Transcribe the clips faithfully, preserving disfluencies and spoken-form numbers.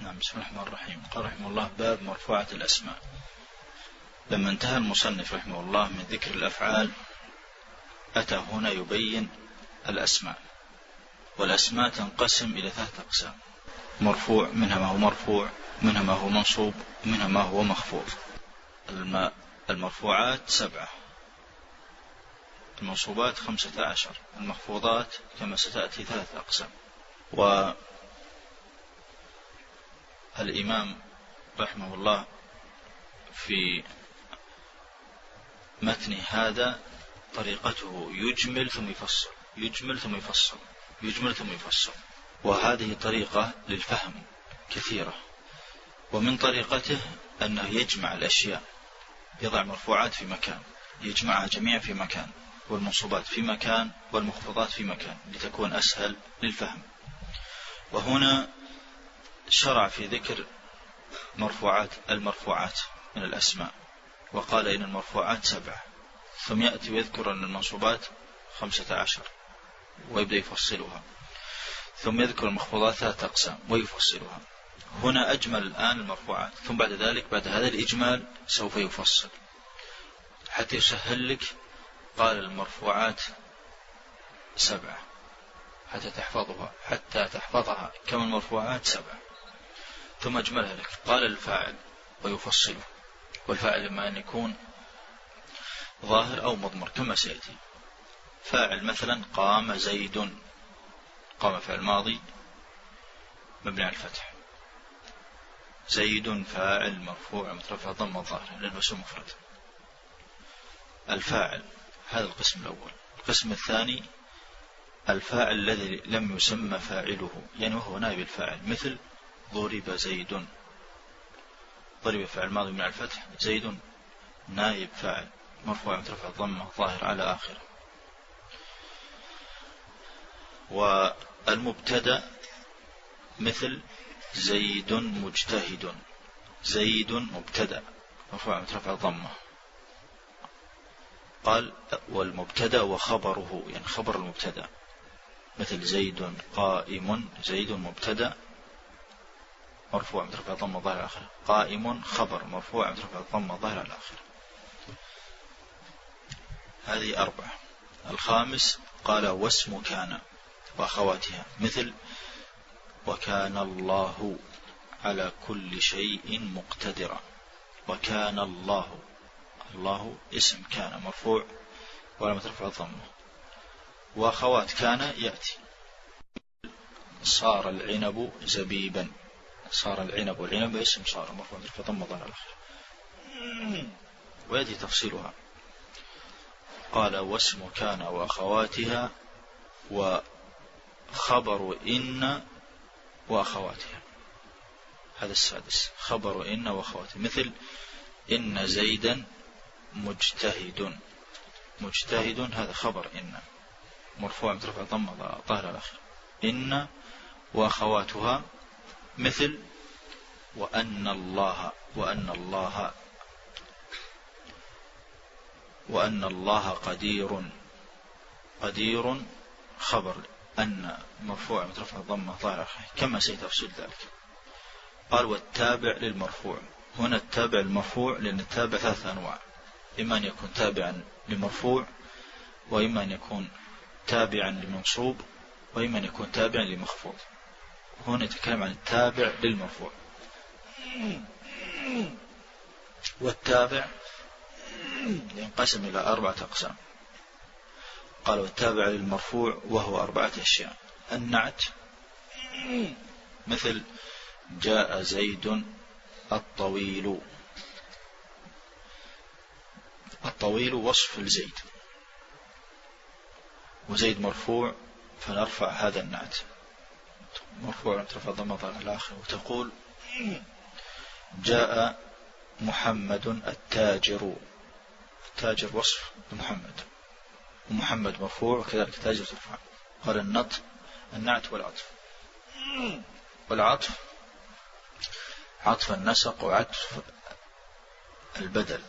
نعم. بسم الله الرحمن الرحيم. قال رحمه الله: باب مرفوعة الأسماء. لما انتهى المصنف رحمه الله من ذكر الأفعال أتى هنا يبين الأسماء. والأسماء تنقسم إلى ثلاثة أقسام: مرفوع، منها ما هو مرفوع، منها ما هو منصوب، منها ما هو مخفوض. المرفوعات سبعة، المنصوبات خمسة عشر، المخفوضات كما ستأتي ثلاثة أقسام. والإمام رحمه الله في متن هذا طريقته يجمل ثم يفصل، يجمل ثم يفصل، يجمل ثم يفصل، وهذه طريقة للفهم كثيرة. ومن طريقته أنه يجمع الأشياء، يضع مرفوعات في مكان يجمعها جميعا في مكان، والمنصوبات في مكان، والمخفوضات في مكان، لتكون أسهل للفهم. وهنا شرع في ذكر مرفوعات المرفوعات من الأسماء، وقال إن المرفوعات سبعة، ثم يأتي ويذكر أن المنصوبات خمسة عشر ويبدأ يفصلها، ثم يذكر المخفوضات ثلاثة أقسام ويفصلها. هنا أجمل الآن المرفوعات، ثم بعد ذلك بعد هذا الإجمال سوف يفصل حتى يسهل لك. قال المرفوعات سبعة حتى تحفظها حتى تحفظها كما المرفوعات سبعة، ثم أجملها لك. قال الفاعل ويفصله، والفاعل إما أن يكون ظاهر أو مضمر كما سيأتي. فاعل مثلا قام زيد، قام فعل ماضي مبني على الفتح، زيد فاعل مرفوع مترفع ضمة ظاهرة لأنه اسم مفرد. الفاعل هذا القسم الأول. القسم الثاني الفاعل الذي لم يسمى فاعله، يعني وهو نائب الفاعل، مثل ضرب زيد، ضرب فاعل ماضي من الفتح، زيد نائب فاعل مرفوع مترفع ضمة ظاهر على آخره. والمبتدأ مثل زيد مجتهد، زيد مبتدأ مرفوع مترفع ضمة. قال والمبتدأ وخبره، يعني خبر المبتدأ، مثل زيد قائم، زيد مبتدأ مرفوع مترفع ضمة ظاهر على آخره، قائم خبر مرفوع مترفع ضمة ظاهر على آخره. هذه أربعة. الخامس قال واسم كان وأخواتها، مثل وكان الله على كل شيء مقتدرا، وكان الله، الله اسم كان مرفوع ولا مترفع الضمة. وأخوات كان يأتي صار العنب زبيبا، صار العنب، والعنب اسم صار مرفوع مترفع ضمة ظاهر على آخره، ويأتي تفصيلها. قال واسم كان وأخواتها وخبر إن وأخواتها. هذا السادس، خبر إن وأخواتها، مثل إن زيدا مجتهد، مجتهد هذا خبر إن مرفوع مترفع ضمة ظاهر على آخره. إن وأخواتها مثل وأن الله، وأن الله، وأن الله قدير، قدير خبر أن مرفوع مترفع ضمة ظاهر آخره كما سيتفصيل ذلك. قال والتابع للمرفوع. هنا التابع المرفوع لأن التابع ثلاثة أنواع: إما أن يكون تابعا لمرفوع، وإما أن يكون تابعا لمنصوب، وإما أن يكون تابعا لمخفوض. هنا يتكلم عن التابع للمرفوع. والتابع ينقسم إلى أربعة أقسام. قال والتابع للمرفوع وهو أربعة أشياء: النعت، مثل جاء زيد الطويل، الطويل وصف لزيد، وزيد مرفوع فنرفع هذا النعت مرفوع ترفع ضمة ظاهر على آخره، وتقول جاء محمد التاجر، التاجر وصف محمد، ومحمد مرفوع وكذلك تاجر ترفع. قال النط النعت والعطف. والعطف عطف النسق وعطف البدل،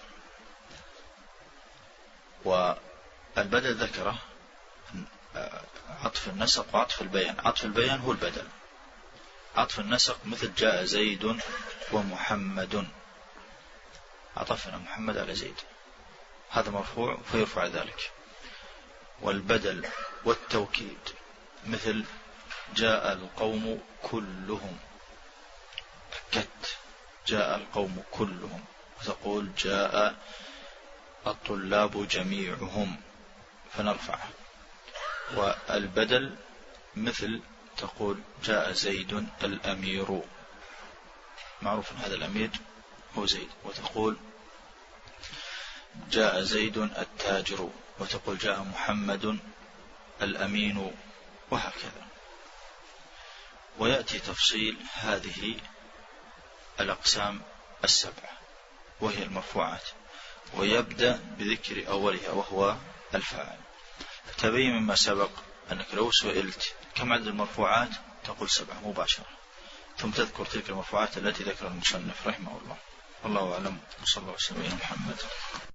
والبدل ذكره عطف النسق وعطف البيان. عطف البيان هو البدل، عطف النسق مثل جاء زيد ومحمد، عطفنا محمد على زيد، هذا مرفوع فيرفع ذلك. والبدل والتوكيد مثل جاء القوم كلهم، أكدت جاء القوم كلهم، وتقول جاء الطلاب جميعهم فنرفعه. والبدل مثل تقول جاء زيد الأمير، معروف هذا الأمير هو زيد، وتقول جاء زيد التاجر، وتقول جاء محمد الأمين، وهكذا. ويأتي تفصيل هذه الأقسام السبعة وهي المرفوعات، ويبدأ بذكر أولها وهو الفاعل. فتبين مما سبق أنك لو سئلت كم عدد المرفوعات تقول سبعة مباشرة، ثم تذكر تلك المرفوعات التي ذكر المصنف رحمه الله. والله أعلم، وصلى الله وسلم على محمد.